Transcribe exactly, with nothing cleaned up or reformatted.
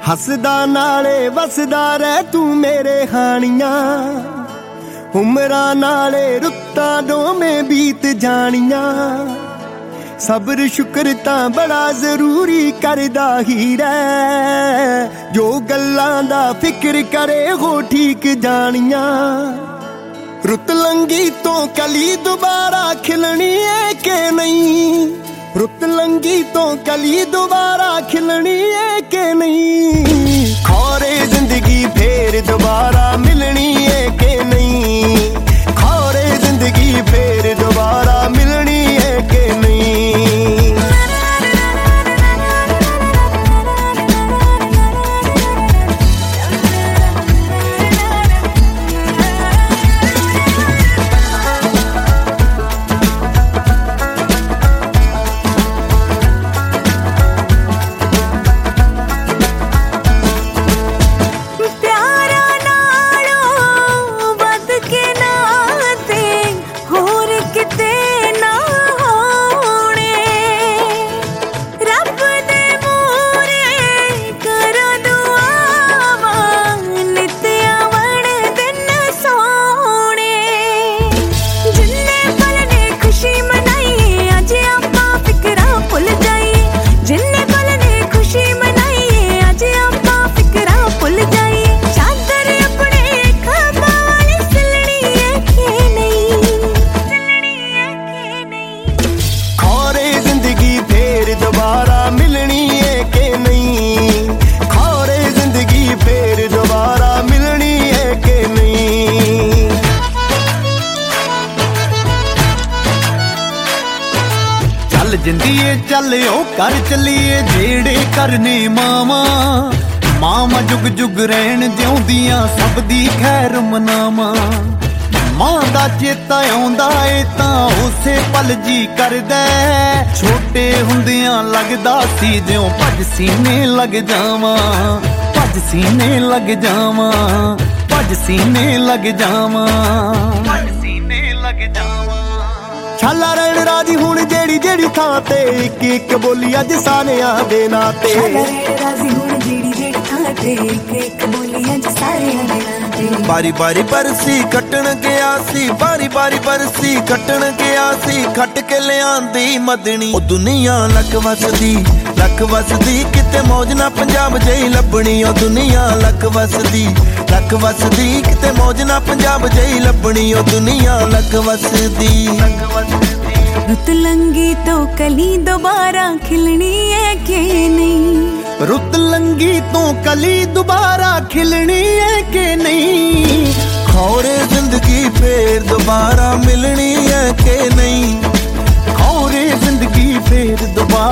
हसदा नाले वसदा रह तू मेरे हानियां उमरा नाले रुत्ता डोमें बीत जानियां सब्र शुक्र तां बड़ा जरूरी करदा ही रह जो गल्लां दा फिक्र करे हो ठीक जानियां रुत लंगी तो कली दोबारा खिलनी है के नहीं रुत लंगी तो कली दोबारा खिलनी है के नहीं खौरे जिंदगी फेर दोबारा मिलनी है के नहीं खौरे जिंदगी फेर दोबारा मिलनी है के नहीं जिंदीए चलियो कर चलिए जेड़े करने मावा मावा जुग जुग रहन जिउंदियां सब दी खैर मनावा मां दा चेता आउंदा ए तां उसे पल जी करदा छोटे हुंदियां लगदा सी जिउं भज सीने लग जावां भज सीने लग जावां भज सीने लग जावां भज सीने लग जावां छाला रहन राजी हुण जेड़ी जेड़ी थां ते इक इक बोली अज सारियां दे नां ते छाला रहन राजी हुण जेड़ी जेड़ी थां ते इक इक बोली अज सारियां दे नां ते बारी बारी बरसी कटण गया सी बारी बारी बरसी कटण गया सी खट के लियांदी मदनी ओ दुनिया लक वसदी लक वसदी किते मौज ना पंजाब जई लभणी ओ दुनिया लक वसदी लक वसदी किते मौज ना पंजाब जई लभणी ओ दुनिया लक वसदी लक वसदी रुत लंगी तो कली दोबारा खिलनी है के नहीं रुत लंगी तो कली दोबारा खिलनी है के नहीं खौरे जिंदगी फेर दोबारा मिलनी है के नहीं खौरे जिंदगी फेर दोबारा